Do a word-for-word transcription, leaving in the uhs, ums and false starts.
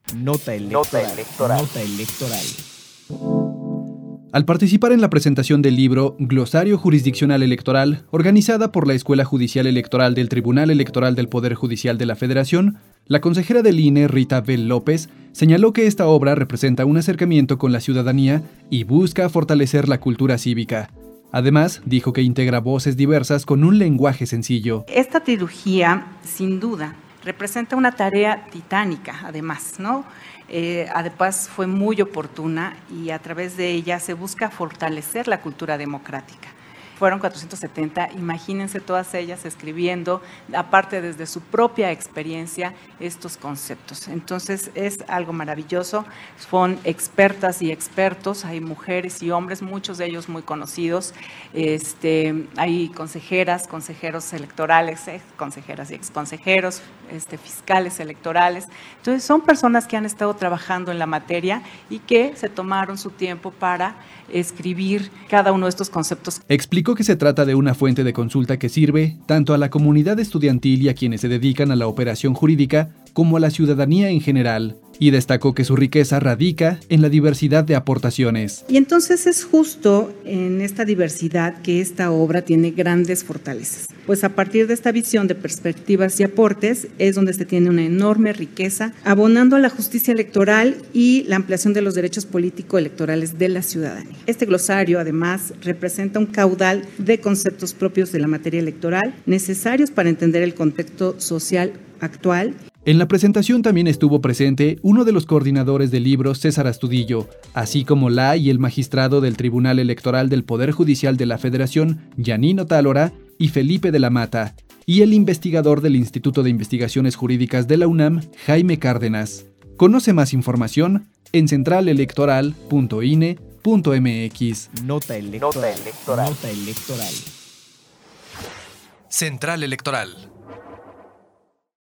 Nota electoral. Nota electoral. Nota electoral. Al participar en la presentación del libro Glosario Jurisdiccional Electoral, organizada por la Escuela Judicial Electoral del Tribunal Electoral del Poder Judicial de la Federación, la consejera del I N E, Rita Bell López, señaló que esta obra representa un acercamiento con la ciudadanía y busca fortalecer la cultura cívica. Además, dijo que integra voces diversas con un lenguaje sencillo. Esta trilogía, sin duda, representa una tarea titánica, además, ¿no? Eh, además fue muy oportuna y a través de ella se busca fortalecer la cultura democrática. Fueron cuatrocientos setenta, imagínense todas ellas escribiendo, aparte desde su propia experiencia, estos conceptos. Entonces es algo maravilloso, son expertas y expertos, hay mujeres y hombres, muchos de ellos muy conocidos, este, hay consejeras, consejeros electorales, eh, consejeras y exconsejeros, este, fiscales electorales. Entonces son personas que han estado trabajando en la materia y que se tomaron su tiempo para escribir cada uno de estos conceptos. Explicó que se trata de una fuente de consulta que sirve tanto a la comunidad estudiantil y a quienes se dedican a la operación jurídica como a la ciudadanía en general, y destacó que su riqueza radica en la diversidad de aportaciones. Y entonces es justo en esta diversidad que esta obra tiene grandes fortalezas, pues a partir de esta visión de perspectivas y aportes es donde se tiene una enorme riqueza, abonando a la justicia electoral y la ampliación de los derechos político-electorales de la ciudadanía. Este glosario, además, representa un caudal de conceptos propios de la materia electoral, necesarios para entender el contexto social actual. En la presentación también estuvo presente uno de los coordinadores del libro, César Astudillo, así como la y el magistrado del Tribunal Electoral del Poder Judicial de la Federación, Yanino Tálora, y Felipe de la Mata, y el investigador del Instituto de Investigaciones Jurídicas de la UNAM, Jaime Cárdenas. Conoce más información en central electoral punto i n e punto m x. Nota electoral. Nota electoral. Nota electoral. Central Electoral.